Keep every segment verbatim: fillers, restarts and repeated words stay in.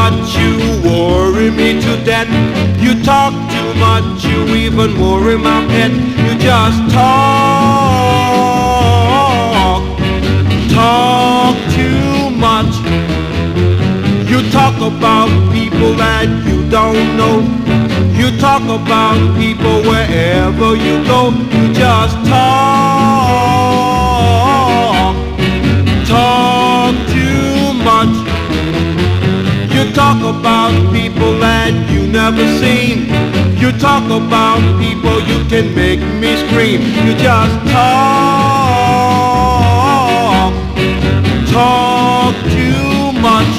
much, you worry me to death. You talk too much, you even worry my pet. You just talk, talk too much. You talk about people that you don't know. You talk about people wherever you go. You just talk, talk too much. You talk about people that you never seen. You talk about people you can make me scream. You just talk, talk too much.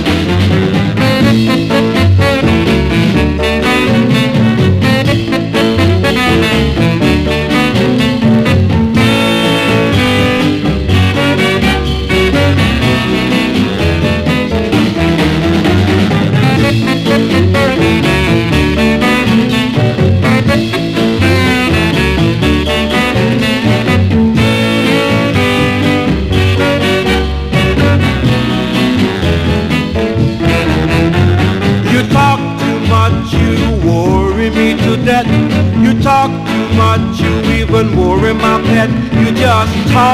Me to death. You talk too much, you even worry my pet. You just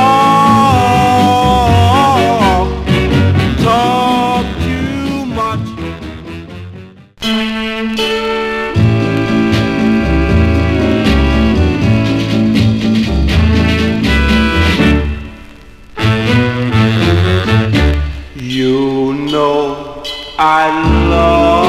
talk, talk too much. You know I love